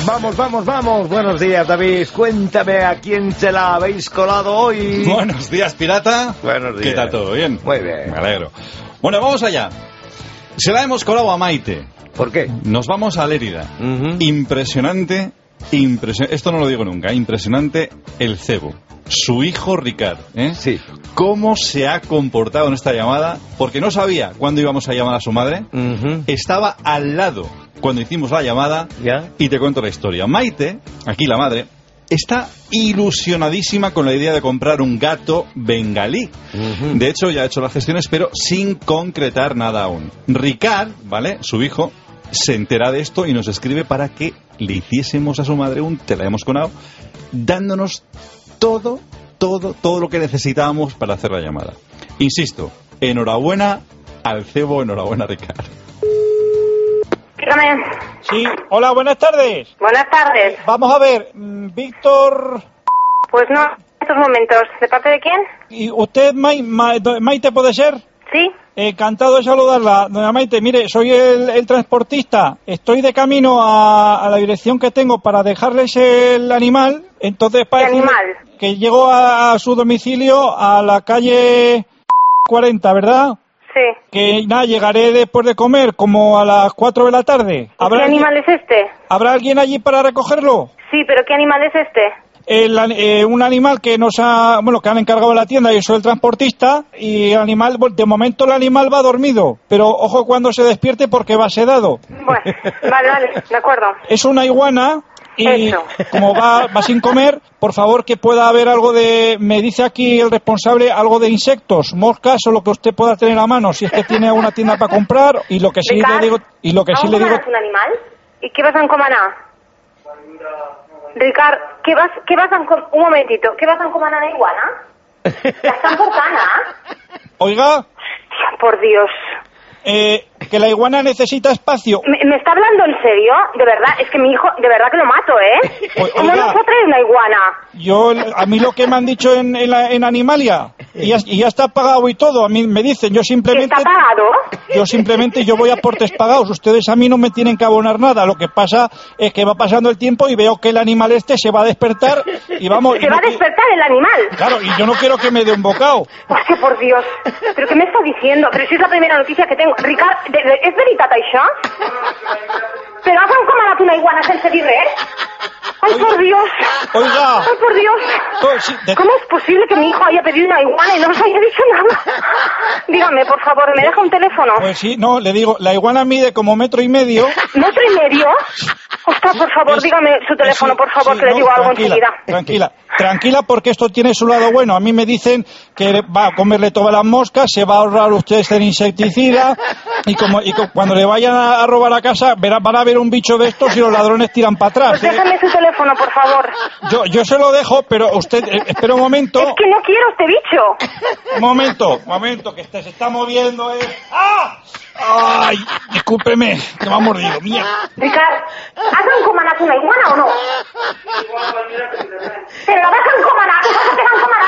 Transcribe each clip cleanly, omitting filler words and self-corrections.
Vamos. Buenos días, David. Cuéntame a quién se la habéis colado hoy. Buenos días, pirata. Buenos días. ¿Qué tal todo? ¿Bien? Muy bien. Me alegro. Bueno, vamos allá. Se la hemos colado a Maite. ¿Por qué? Nos vamos a Lérida. Impresionante. Esto no lo digo nunca. Impresionante el cebo. Su hijo Ricard, ¿eh? Sí. ¿Cómo se ha comportado en esta llamada? Porque no sabía cuándo íbamos a llamar a su madre. Estaba al lado cuando hicimos la llamada. ¿Ya? Y te cuento la historia. Maite, aquí la madre, está ilusionadísima con la idea de comprar un gato bengalí. De hecho, ya ha hecho las gestiones, pero sin concretar nada aún. Ricard, ¿vale? Su hijo se entera de esto y nos escribe para que le hiciésemos a su madre un te la hemos conado, dándonos todo lo que necesitábamos para hacer la llamada. Insisto, enhorabuena al cebo, enhorabuena Ricard. Dígame. Sí, hola, buenas tardes. Buenas tardes. Vamos a ver, Víctor... Pues no, en estos momentos. ¿De parte de quién? ¿Y usted, Maite, puede ser? Sí. Encantado de saludarla, doña Maite. Mire, soy el transportista. Estoy de camino a la dirección que tengo para dejarles el animal. Entonces, ¿Qué animal? Que llego a su domicilio a la calle 40, ¿verdad? Sí. Que nada, llegaré después de comer, como a las 4 de la tarde. ¿Qué animal es este? ¿Habrá alguien allí para recogerlo? Sí, pero ¿qué animal es este? Un animal que que han encargado en la tienda. Yo soy el transportista y el animal, de momento el animal va dormido, pero ojo cuando se despierte porque va sedado. Bueno, vale, de acuerdo. Es una iguana y Eso. Como va sin comer, por favor que pueda haber algo me dice aquí el responsable, algo de insectos, moscas o lo que usted pueda tener a mano, si es que tiene alguna tienda para comprar. Y lo que sí Ricard, le digo... ¿es un animal? ¿Y qué vas a encomanar? Ricard, un momentito, ¿qué vas a encomanar a la iguana? ¿La están portando? Oiga, Por Dios. que la iguana necesita espacio. ¿Me está hablando en serio? De verdad, es que mi hijo, de verdad que lo mato, ¿eh? ¿Cómo Oiga, nos trae una iguana? a mí lo que me han dicho en Animalia, y ya está pagado y todo, a mí me dicen, yo simplemente... ¿Está pagado? Yo voy a portes pagados, ustedes a mí no me tienen que abonar nada, lo que pasa es que va pasando el tiempo y veo que el animal se va a despertar y vamos... ¿Se va a despertar el animal? Claro, y yo no quiero que me dé un bocado. Hòstia, por Dios. ¿Pero qué me está diciendo? Pero si es la primera noticia que tengo. Ricard, ¿es veritat això? ¿Pero has encomanat una iguana sense dir res? ¡Ay, por Dios! Oiga. ¡Ay, por Dios! ¿Cómo es posible que mi hijo haya pedido una iguana y no nos haya dicho nada? Dígame, por favor, ¿me deja un teléfono? Pues sí, no, le digo, la iguana mide como 1,5 metros. ¿1,5 metros? Ostras, por favor, dígame su teléfono, por favor, que le digo algo enseguida. Tranquila, porque esto tiene su lado bueno. A mí me dicen que va a comerle todas las moscas, se va a ahorrar usted el insecticida y cuando le vayan a robar a casa van a ver un bicho de estos y los ladrones tiran para atrás. Pues déjame su teléfono, por favor. Yo se lo dejo, pero usted, espera un momento. Es que no quiero este bicho. Un momento, que se está moviendo. ¡Ah! ¡Ay! Discúlpeme, que me ha mordido, mía. Ricard, ¿has encomanat una iguana o no? ¿Pero la vas a encomanar? ¿Tú vas a pegar encomanar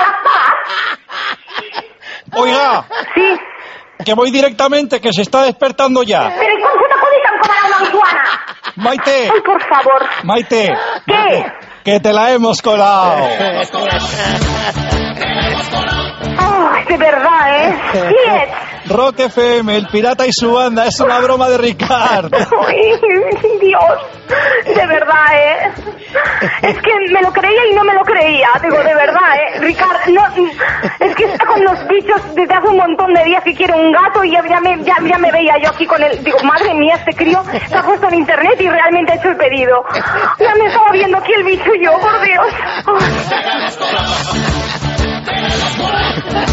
las patas? Oiga. Sí. Que voy directamente, que se está despertando ya. ¿Pero cómo se te puede encomanar una iguana? Maite. Ay, por favor. Maite. ¿Qué? Maite, que te la hemos colado. Ay, de verdad, ¿eh? ¿Quién es? Rock FM, el pirata y su banda, es una broma de Ricard. Ay, Dios, de verdad, ¿eh? Es que me lo creía y no me lo creía, digo, de verdad, ¿eh? Ricard, no, es que está con los bichos desde hace un montón de días que quiere un gato y ya me veía yo aquí con él. Digo, madre mía, este crío se ha puesto en internet y realmente ha hecho el pedido. Ya me estaba viendo aquí el bicho yo, por Dios. Ay.